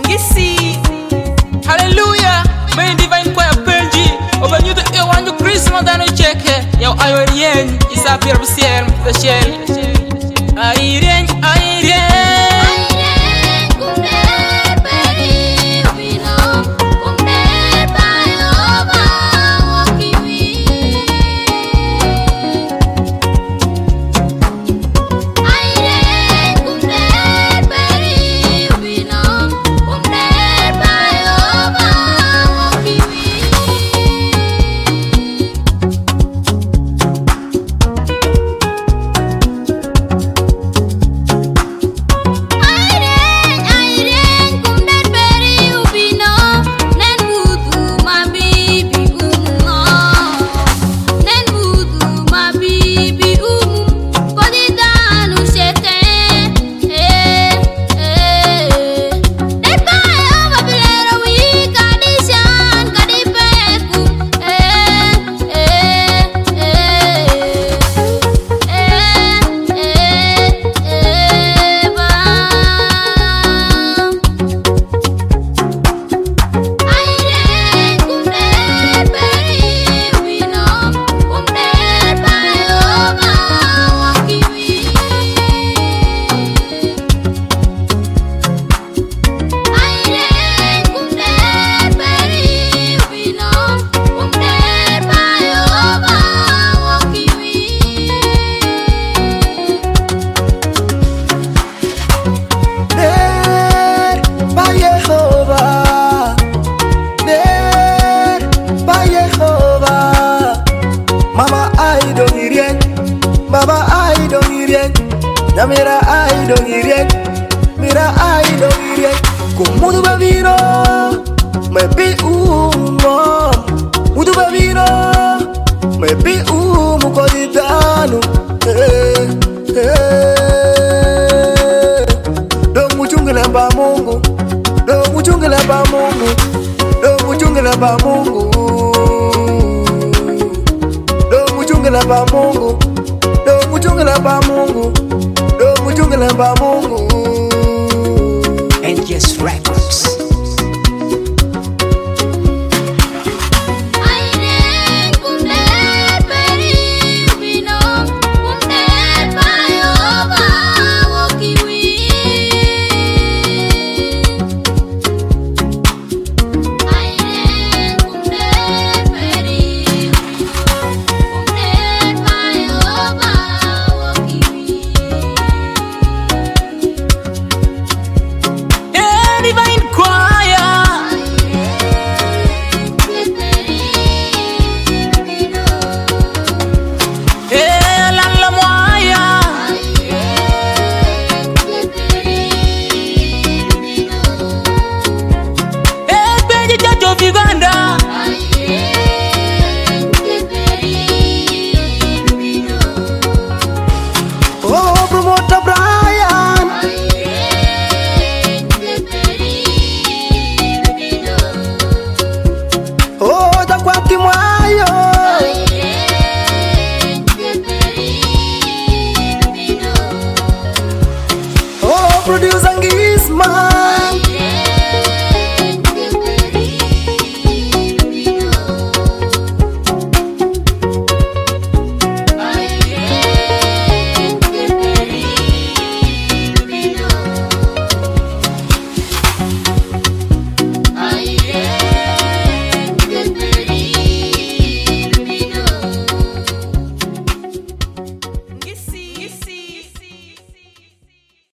Gisi. Hallelujah. May divine choir penji. Over you to you Christmas dano cheke. Yow ayo rien. Isa pierre busier. The shell. Airien. Baba I don't hear Namira I don't hear Mira I don't hear Kumudu bavino Me pi umo Mudu bavino Me pi umo koditanu Do muchungela ba Mungu Do muchungela ba Mungu Do muchungela ba Mungu Do muchungela ba Mungu Do muchungela ba Mungu Do muchungela ba Mungu